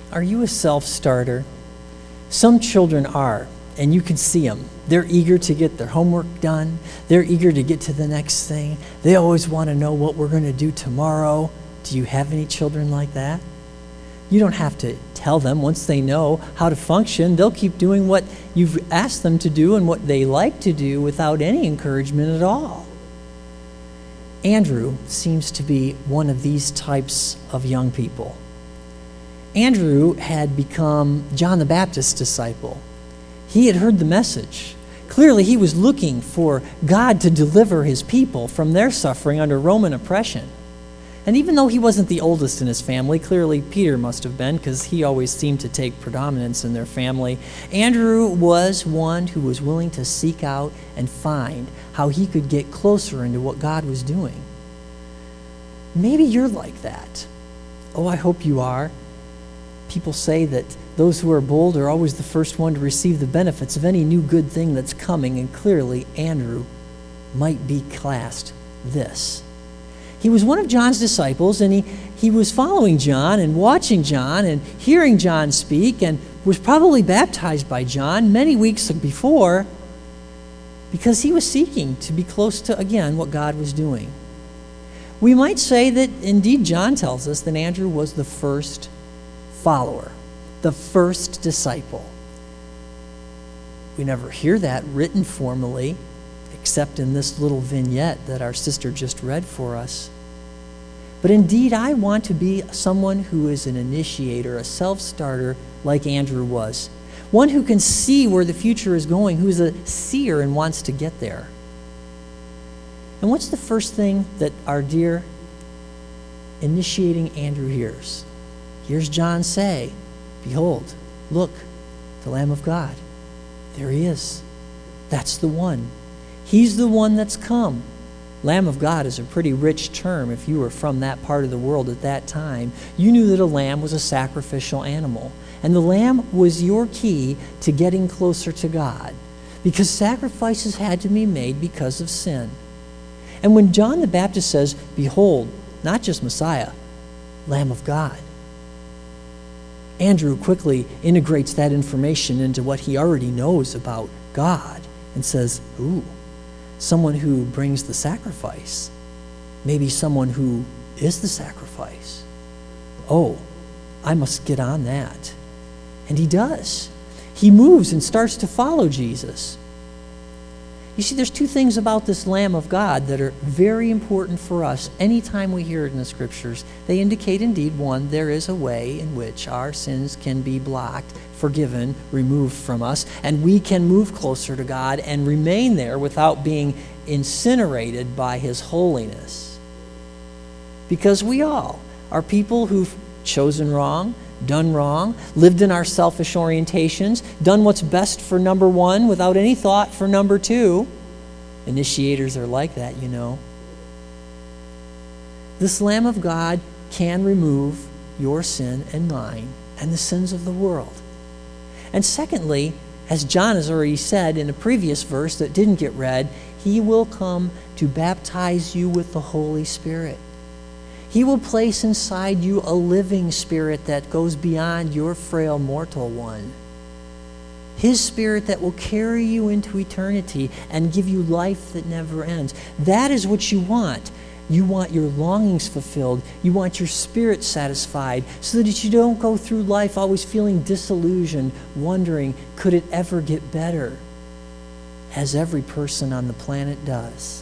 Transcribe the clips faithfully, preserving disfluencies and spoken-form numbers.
Are you a self-starter? Some children are, and you can see them. They're eager to get their homework done. They're eager to get to the next thing. They always want to know what we're going to do tomorrow. Do you have any children like that? You don't have to tell them. Once they know how to function, they'll keep doing what you've asked them to do and what they like to do without any encouragement at all. Andrew seems to be one of these types of young people. Andrew had become John the Baptist's disciple. He had heard the message. Clearly, he was looking for God to deliver his people from their suffering under Roman oppression. And even though he wasn't the oldest in his family, clearly Peter must have been, because he always seemed to take predominance in their family, Andrew was one who was willing to seek out and find how he could get closer into what God was doing. Maybe you're like that. Oh, I hope you are. People say that those who are bold are always the first one to receive the benefits of any new good thing that's coming, and clearly Andrew might be classed this. He was one of John's disciples, and he, he was following John and watching John and hearing John speak, and was probably baptized by John many weeks before, because he was seeking to be close to, again, what God was doing. We might say that, indeed, John tells us that Andrew was the first follower, the first disciple. We never hear that written formally, except in this little vignette that our sister just read for us. But indeed, I want to be someone who is an initiator, a self-starter like Andrew was. One who can see where the future is going, who is a seer and wants to get there. And what's the first thing that our dear initiating Andrew hears? Here's John say, "Behold, look, the Lamb of God." There he is. That's the one. He's the one that's come. Lamb of God is a pretty rich term if you were from that part of the world at that time. You knew that a lamb was a sacrificial animal. And the lamb was your key to getting closer to God, because sacrifices had to be made because of sin. And when John the Baptist says, "Behold," not just Messiah, Lamb of God, Andrew quickly integrates that information into what he already knows about God and says, ooh, someone who brings the sacrifice, maybe someone who is the sacrifice. Oh, I must get on that. And he does. He moves and starts to follow Jesus. You see, there's two things about this Lamb of God that are very important for us anytime we hear it in the Scriptures. They indicate, indeed, one, there is a way in which our sins can be blocked, forgiven, removed from us, and we can move closer to God and remain there without being incinerated by His holiness. Because we all are people who've chosen wrong, done wrong, lived in our selfish orientations, done what's best for number one without any thought for number two. Initiators are like that, you know. This Lamb of God can remove your sin and mine and the sins of the world. And secondly, as John has already said in a previous verse that didn't get read, He will come to baptize you with the Holy Spirit. He will place inside you a living spirit that goes beyond your frail mortal one. His Spirit that will carry you into eternity and give you life that never ends. That is what you want. You want your longings fulfilled. You want your spirit satisfied so that you don't go through life always feeling disillusioned, wondering, could it ever get better? As every person on the planet does.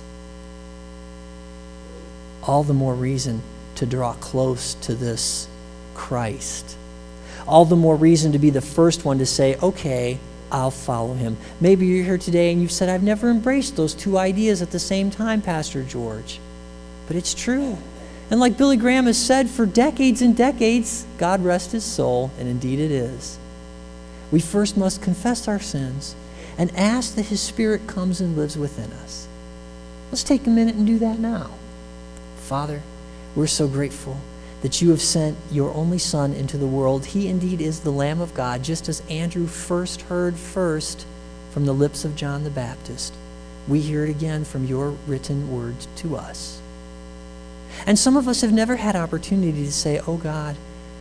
All the more reason to draw close to this Christ. All the more reason to be the first one to say, okay, I'll follow Him. Maybe you're here today and you've said, I've never embraced those two ideas at the same time, Pastor George. But it's true. And like Billy Graham has said for decades and decades, God rest his soul, and indeed it is. We first must confess our sins and ask that His Spirit comes and lives within us. Let's take a minute and do that now. Father, we're so grateful that You have sent Your only Son into the world. He indeed is the Lamb of God, just as Andrew first heard first from the lips of John the Baptist. We hear it again from Your written words to us. And some of us have never had opportunity to say, oh God,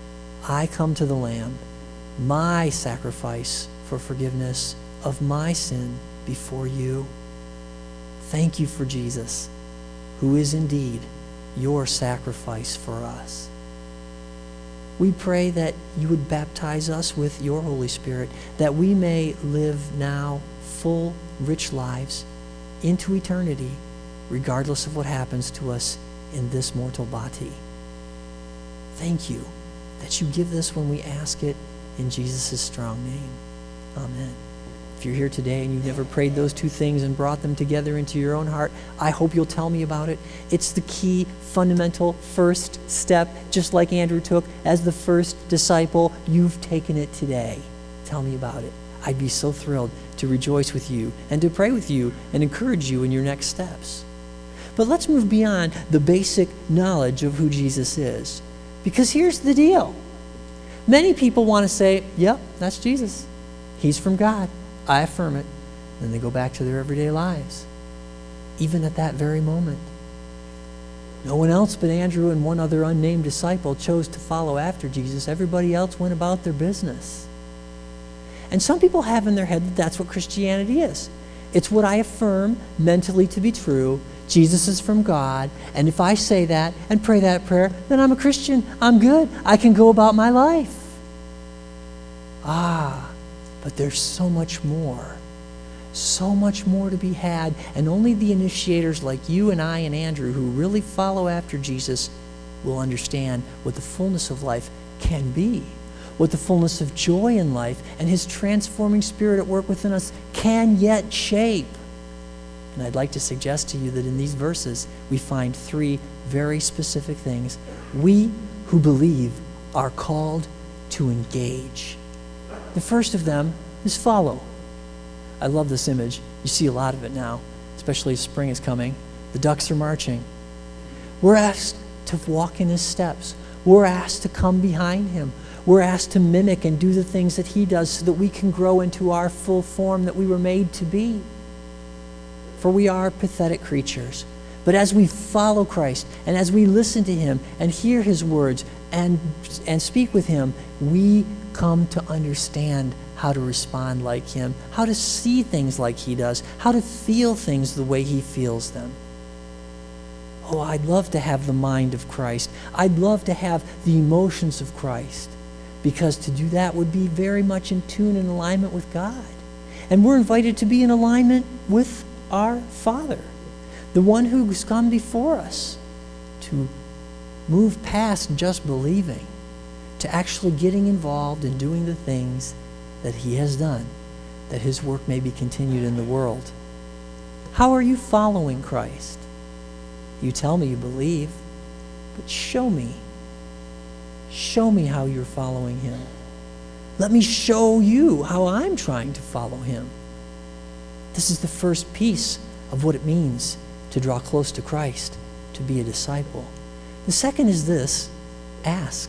I come to the Lamb, my sacrifice for forgiveness of my sin before you. Thank you for Jesus, who is indeed your sacrifice for us. We pray that you would baptize us with your Holy Spirit, that we may live now full, rich lives into eternity, regardless of what happens to us in this mortal body. Thank you that you give this when we ask it in Jesus' strong name. Amen. If you're here today and you've never prayed those two things and brought them together into your own heart, I hope you'll tell me about it. It's the key, fundamental first step, just like Andrew took as the first disciple. You've taken it today. Tell me about it. I'd be so thrilled to rejoice with you and to pray with you and encourage you in your next steps. But let's move beyond the basic knowledge of who Jesus is. Because here's the deal. Many people want to say, yep, that's Jesus. He's from God. I affirm it. Then they go back to their everyday lives, even at that very moment. No one else but Andrew and one other unnamed disciple chose to follow after Jesus. Everybody else went about their business. And some people have in their head that that's what Christianity is. It's what I affirm mentally to be true. Jesus is from God, and if I say that and pray that prayer, then I'm a Christian. I'm good. I can go about my life. Ah, but there's so much more. So much more to be had, and only the initiators like you and I and Andrew who really follow after Jesus will understand what the fullness of life can be, what the fullness of joy in life and his transforming spirit at work within us can yet shape. And I'd like to suggest to you that in these verses we find three very specific things we who believe are called to engage. The first of them is follow. I love this image. You see a lot of it now, especially as spring is coming. The ducks are marching. We're asked to walk in his steps. We're asked to come behind him. We're asked to mimic and do the things that he does so that we can grow into our full form that we were made to be. For we are pathetic creatures. But as we follow Christ and as we listen to him and hear his words and, and speak with him, we come to understand how to respond like him, how to see things like he does, how to feel things the way he feels them. Oh, I'd love to have the mind of Christ. I'd love to have the emotions of Christ, because to do that would be very much in tune and alignment with God. And we're invited to be in alignment with our Father, the one who's come before us, to move past just believing, to actually getting involved in doing the things that he has done, that his work may be continued in the world. How are you following Christ? You tell me you believe, but show me. Show me how you're following him. Let me show you how I'm trying to follow him. This is the first piece of what it means to draw close to Christ, to be a disciple. The second is this: ask.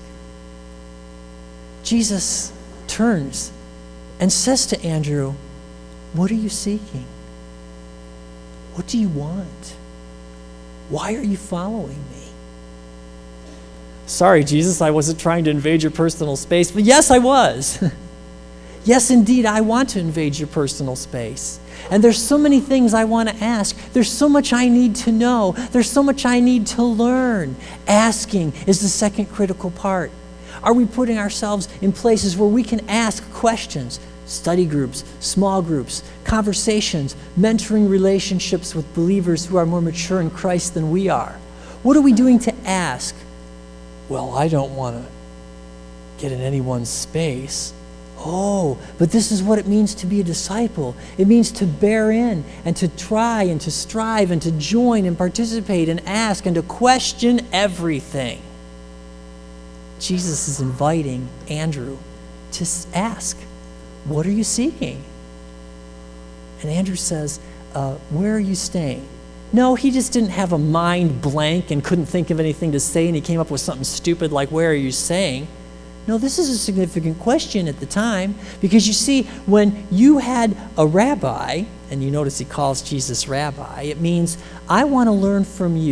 Jesus turns and says to Andrew, what are you seeking? What do you want? Why are you following me? Sorry, Jesus, I wasn't trying to invade your personal space, but yes, I was. Yes, indeed, I want to invade your personal space. And there's so many things I want to ask. There's so much I need to know. There's so much I need to learn. Asking is the second critical part. Are we putting ourselves in places where we can ask questions? Study groups, small groups, conversations, mentoring relationships with believers who are more mature in Christ than we are. What are we doing to ask? Well, I don't want to get in anyone's space. Oh, but this is what it means to be a disciple. It means to bear in and to try and to strive and to join and participate and ask and to question everything. Jesus is inviting Andrew to ask, what are you seeking? And Andrew says, uh, where are you staying? No, he just didn't have a mind blank and couldn't think of anything to say, and he came up with something stupid like, where are you staying? No, this is a significant question at the time, because you see, when you had a rabbi, and you notice he calls Jesus rabbi, it means, I want to learn from you.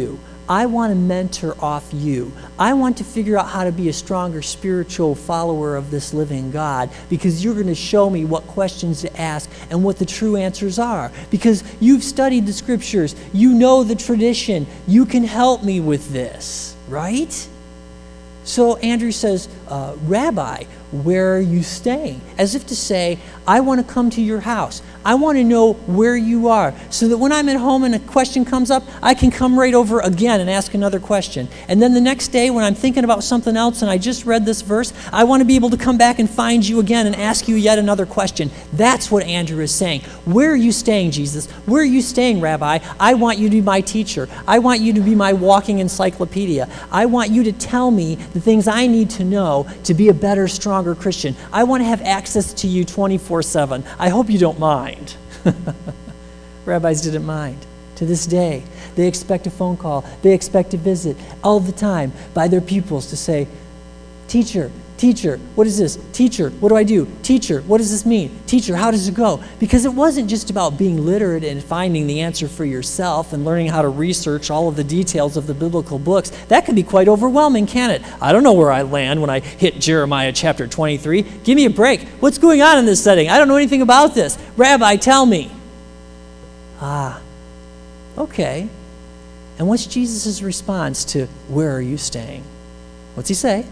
I want to mentor off you. I want to figure out how to be a stronger spiritual follower of this living God, because you're going to show me what questions to ask and what the true answers are. Because you've studied the scriptures. You know the tradition. You can help me with this, right? So Andrew says, uh, Rabbi, where are you staying? As if to say, I want to come to your house. I want to know where you are, so that when I'm at home and a question comes up, I can come right over again and ask another question. And then the next day when I'm thinking about something else and I just read this verse, I want to be able to come back and find you again and ask you yet another question. That's what Andrew is saying. Where are you staying, Jesus? Where are you staying, Rabbi? I want you to be my teacher. I want you to be my walking encyclopedia. I want you to tell me the things I need to know to be a better, stronger Christian. I want to have access to you twenty-four seven. I hope you don't mind. Rabbis didn't mind. To this day, they expect a phone call. They expect a visit all the time by their pupils to say, teacher, teacher, what is this? Teacher, what do I do? Teacher, what does this mean? Teacher, how does it go? Because it wasn't just about being literate and finding the answer for yourself and learning how to research all of the details of the biblical books. That can be quite overwhelming, can't it? I don't know where I land when I hit Jeremiah chapter twenty-three. Give me a break. What's going on in this setting? I don't know anything about this. Rabbi, tell me. Ah, okay. And what's Jesus' response to where are you staying? What's he say?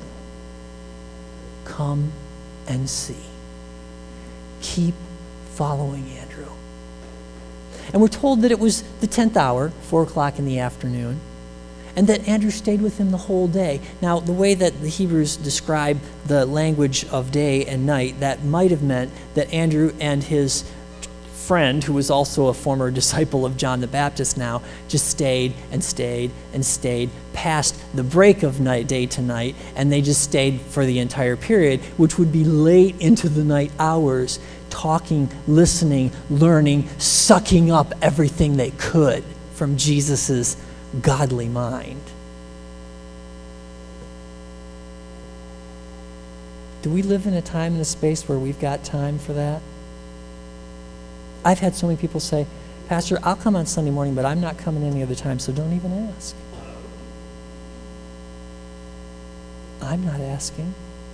Come and see. Keep following Andrew. And we're told that it was the tenth hour, four o'clock in the afternoon, and that Andrew stayed with him the whole day. Now, the way that the Hebrews describe the language of day and night, that might have meant that Andrew and his friend, who was also a former disciple of John the Baptist now, just stayed and stayed and stayed past the break of night, day to night, and they just stayed for the entire period, which would be late into the night hours, talking, listening, learning, sucking up everything they could from Jesus's godly mind. Do we live in a time and a space where we've got time for that? I've had so many people say, Pastor, I'll come on Sunday morning, but I'm not coming any other time, so don't even ask. I'm not asking.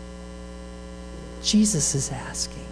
Jesus is asking.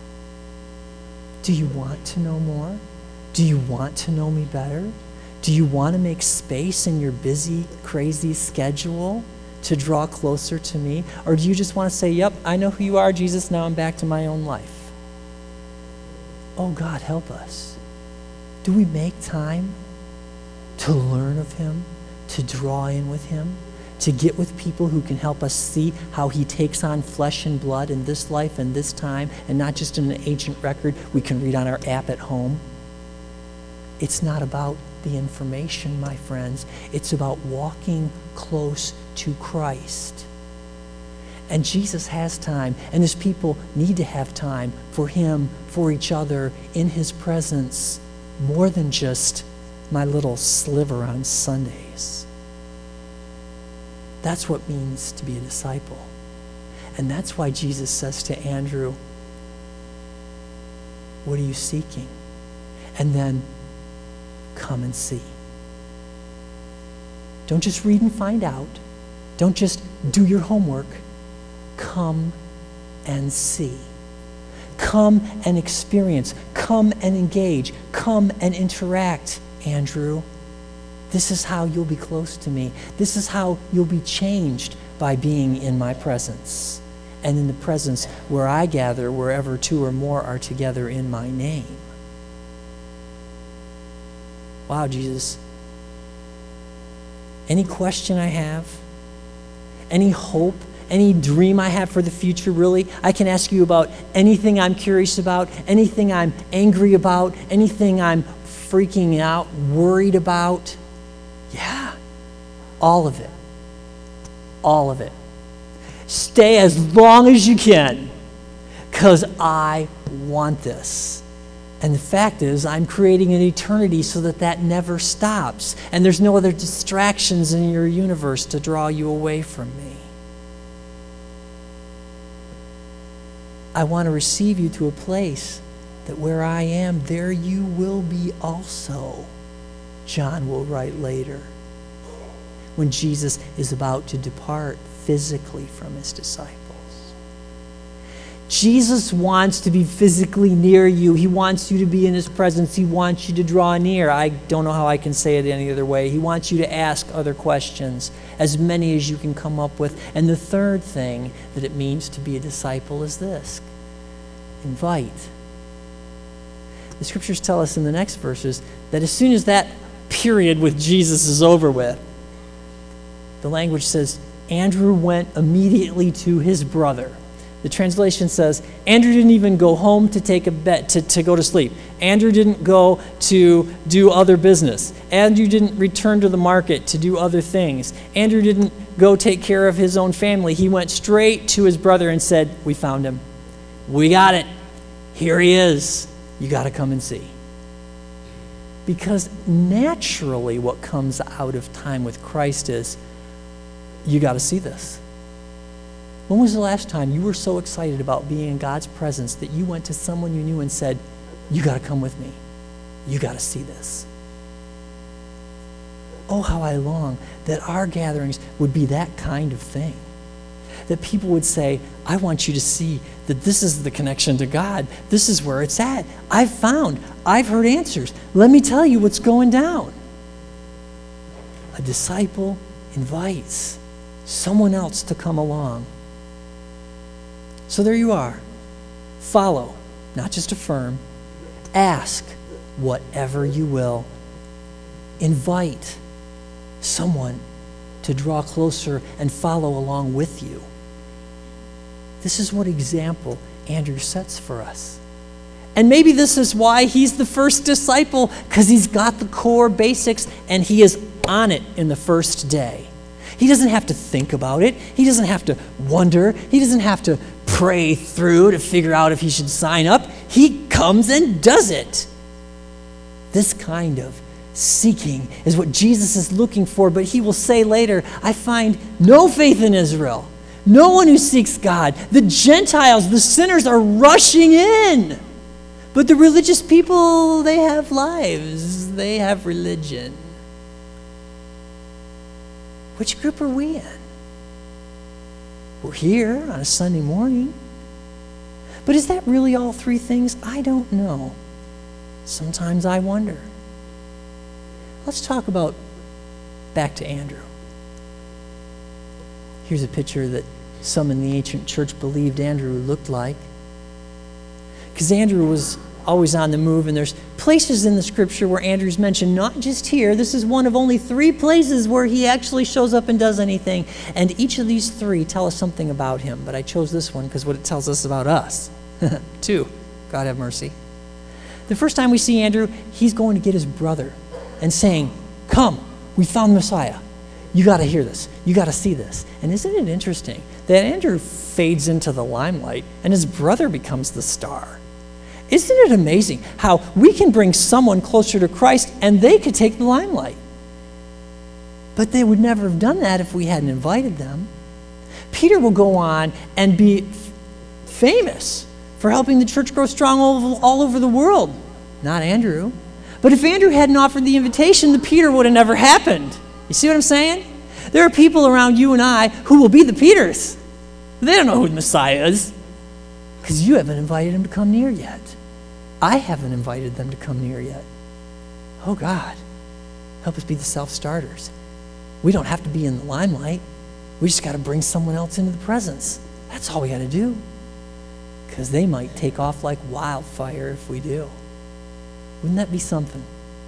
Do you want to know more? Do you want to know me better? Do you want to make space in your busy, crazy schedule to draw closer to me? Or do you just want to say, yep, I know who you are, Jesus, now I'm back to my own life? Oh, God, help us. Do we make time to learn of him, to draw in with him, to get with people who can help us see how he takes on flesh and blood in this life and this time, and not just in an ancient record we can read on our app at home? It's not about the information, my friends. It's about walking close to Christ. And Jesus has time, and his people need to have time for him, for each other, in his presence, more than just my little sliver on Sundays. That's what it means to be a disciple. And that's why Jesus says to Andrew, what are you seeking? And then, come and see. Don't just read and find out. Don't just do your homework. Come and see. Come and experience. Come and engage. Come and interact, Andrew. This is how you'll be close to me. This is how you'll be changed by being in my presence, and in the presence where I gather wherever two or more are together in my name. Wow, Jesus. Any question I have, any hope, any dream I have for the future, really, I can ask you about anything I'm curious about, anything I'm angry about, anything I'm freaking out, worried about. Yeah, all of it. All of it. Stay as long as you can, because I want this. And the fact is, I'm creating an eternity so that that never stops. And there's no other distractions in your universe to draw you away from me. I want to receive you to a place that where I am, there you will be also, John will write later. when Jesus is about to depart physically from his disciples. Jesus wants to be physically near you. He wants you to be in his presence. He wants you to draw near. I don't know how I can say it any other way. He wants you to ask other questions, as many as you can come up with. And the third thing that it means to be a disciple is this: invite. The scriptures tell us in the next verses that as soon as that period with Jesus is over with, the language says, Andrew went immediately to his brother. The translation says, Andrew didn't even go home to take a bed, to, to go to sleep. Andrew didn't go to do other business. Andrew didn't return to the market to do other things. Andrew didn't go take care of his own family. He went straight to his brother and said, we found him. We got it. Here he is. You got to come and see. Because naturally what comes out of time with Christ is, you got to see this. When was the last time you were so excited about being in God's presence that you went to someone you knew and said, you got to come with me. You got to see this. Oh, how I long that our gatherings would be that kind of thing. That people would say, I want you to see that this is the connection to God. This is where it's at. I've found, I've heard answers. Let me tell you what's going down. A disciple invites someone else to come along. So there you are. Follow, not just affirm. Ask whatever you will. Invite someone to draw closer and follow along with you. This is what example Andrew sets for us. And maybe this is why he's the first disciple, because he's got the core basics and he is on it in the first day. He doesn't have to think about it. He doesn't have to wonder. He doesn't have to pray through to figure out if he should sign up. He comes and does it. This kind of seeking is what Jesus is looking for, but he will say later, I find no faith in Israel. No one who seeks God. The Gentiles, the sinners are rushing in. But the religious people, they have lives. They have religion. Which group are we in? We're here on a Sunday morning. But is that really all three things? I don't know. Sometimes I wonder. Let's talk about back to Andrew. Here's a picture that some in the ancient church believed Andrew looked like. Because Andrew was always on the move, and there's places in the scripture where Andrew's mentioned, not just here. This is one of only three places where he actually shows up and does anything. And each of these three tell us something about him. But I chose this one because what it tells us about us. Two, God have mercy. The first time we see Andrew, he's going to get his brother and saying, come, we found Messiah. You got to hear this. You got to see this. And isn't it interesting that Andrew fades into the limelight and his brother becomes the star? Isn't it amazing how we can bring someone closer to Christ and they could take the limelight? But they would never have done that if we hadn't invited them. Peter will go on and be f- famous for helping the church grow strong all over, all over the world. Not Andrew. But if Andrew hadn't offered the invitation, the Peter would have never happened. You see what I'm saying? There are people around you and I who will be the Peters. They don't know who the Messiah is because you haven't invited him to come near yet. I haven't invited them to come near yet. Oh God, help us be the self-starters. We don't have to be in the limelight. We just got to bring someone else into the presence. That's all we got to do. Because they might take off like wildfire if we do. Wouldn't that be something?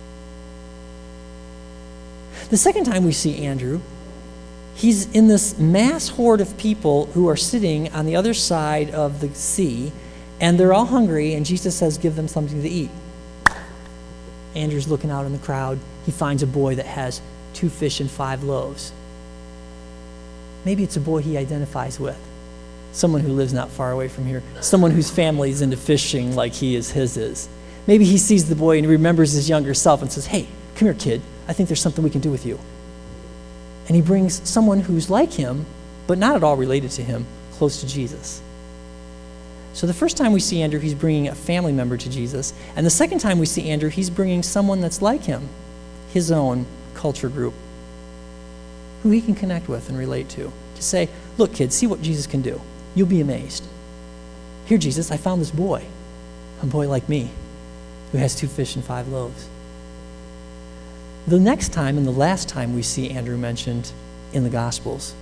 The second time we see Andrew, he's in this mass horde of people who are sitting on the other side of the sea, and they're all hungry, and Jesus says, give them something to eat. Andrew's looking out in the crowd. He finds a boy that has two fish and five loaves. Maybe it's a boy he identifies with. Someone who lives not far away from here. Someone whose family is into fishing like he is his is. Maybe he sees the boy and remembers his younger self and says, hey, come here, kid. I think there's something we can do with you. And he brings someone who's like him, but not at all related to him, close to Jesus. So the first time we see Andrew, he's bringing a family member to Jesus. And the second time we see Andrew, he's bringing someone that's like him, his own culture group. who he can connect with and relate to. To say, look, kids, see what Jesus can do. You'll be amazed. Here, Jesus, I found this boy, a boy like me, who has two fish and five loaves. The next time and the last time we see Andrew mentioned in the Gospels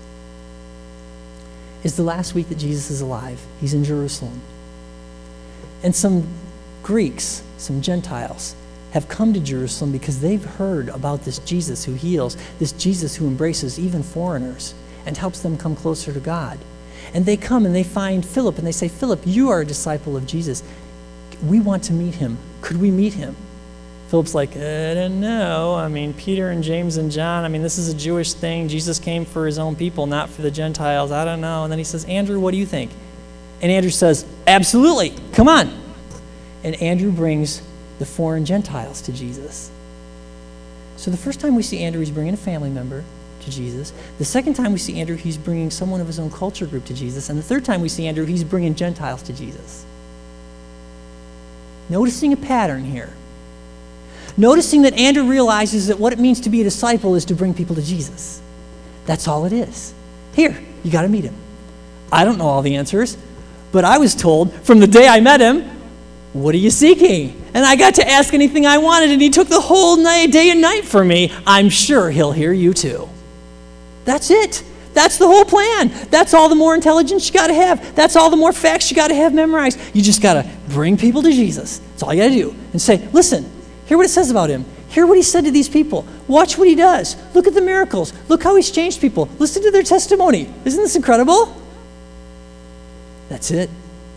is the last week that Jesus is alive. He's in Jerusalem. And some Greeks, some Gentiles, have come to Jerusalem because they've heard about this Jesus who heals, this Jesus who embraces even foreigners and helps them come closer to God. And they come and they find Philip and they say, Philip, you are a disciple of Jesus. We want to meet him. Could we meet him? Philip's like, I don't know. I mean, Peter and James and John, I mean, this is a Jewish thing. Jesus came for his own people, not for the Gentiles. I don't know. And then he says, Andrew, what do you think? And Andrew says, absolutely. Come on. And Andrew brings the foreign Gentiles to Jesus. So the first time we see Andrew, he's bringing a family member to Jesus. The second time we see Andrew, he's bringing someone of his own culture group to Jesus. And the third time we see Andrew, he's bringing Gentiles to Jesus. Noticing a pattern here. Noticing that Andrew realizes that what it means to be a disciple is to bring people to Jesus. That's all it is. Here, you got to meet him. I don't know all the answers, but I was told from the day I met him, what are you seeking? And I got to ask anything I wanted, and he took the whole night, day and night for me. I'm sure he'll hear you too. That's it. That's the whole plan. That's all the more intelligence you got to have. That's all the more facts you got to have memorized. You just got to bring people to Jesus. That's all you got to do. And say, listen, hear what it says about him. Hear what he said to these people. Watch what he does. Look at the miracles. Look how he's changed people. Listen to their testimony. Isn't this incredible? That's it.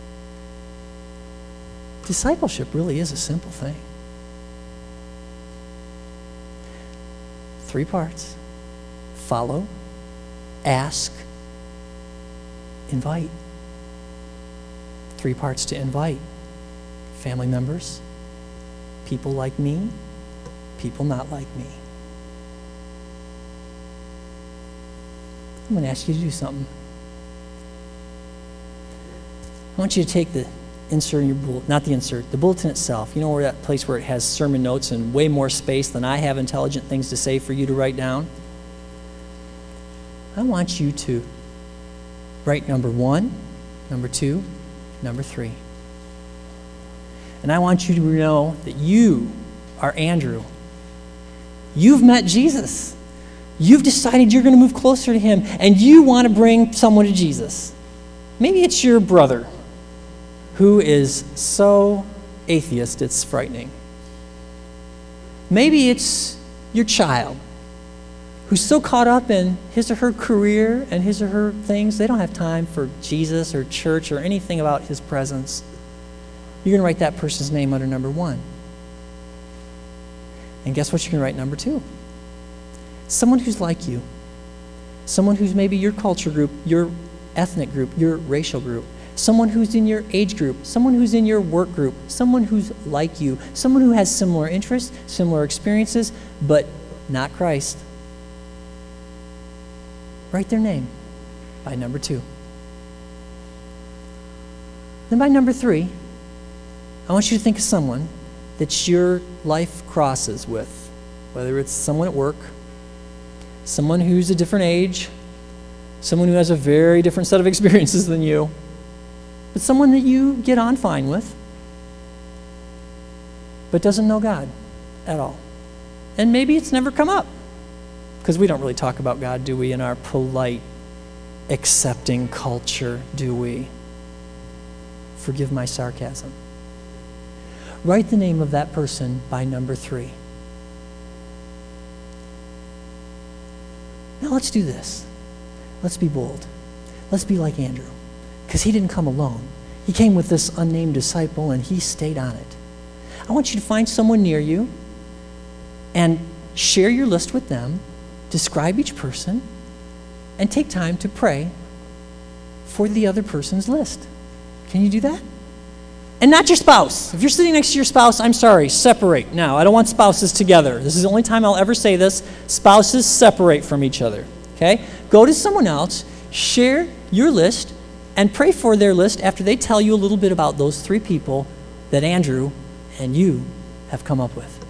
Discipleship really is a simple thing. Three parts. Follow, ask, invite. Three parts to invite. Family members, people like me, people not like me. I'm going to ask you to do something. I want you to take the insert in your bulletin, not the insert, the bulletin itself. You know where that place where it has sermon notes and way more space than I have intelligent things to say for you to write down? I want you to write number one, number two, number three. And I want you to know that you are Andrew. You've met Jesus. You've decided you're going to move closer to him, and you want to bring someone to Jesus. Maybe it's your brother who is so atheist it's frightening. Maybe it's your child who's so caught up in his or her career and his or her things, they don't have time for Jesus or church or anything about his presence. You're going to write that person's name under number one. And guess what you're going to write number two? Someone who's like you. Someone who's maybe your culture group, your ethnic group, your racial group. Someone who's in your age group. Someone who's in your work group. Someone who's like you. Someone who has similar interests, similar experiences, but not Christ. Write their name by number two. Then by number three, I want you to think of someone that your life crosses with, whether it's someone at work, someone who's a different age, someone who has a very different set of experiences than you, but someone that you get on fine with, but doesn't know God at all. And maybe it's never come up, because we don't really talk about God, do we, in our polite, accepting culture, do we? Forgive my sarcasm. Write the name of that person by number three. Now let's do this. Let's be bold. Let's be like Andrew, because he didn't come alone. He came with this unnamed disciple, and he stayed on it. I want you to find someone near you and share your list with them, describe each person, and take time to pray for the other person's list. Can you do that? And not your spouse. If you're sitting next to your spouse, I'm sorry, separate. Now, I don't want spouses together. This is the only time I'll ever say this. Spouses separate from each other. Okay? Go to someone else, share your list, and pray for their list after they tell you a little bit about those three people that Andrew and you have come up with.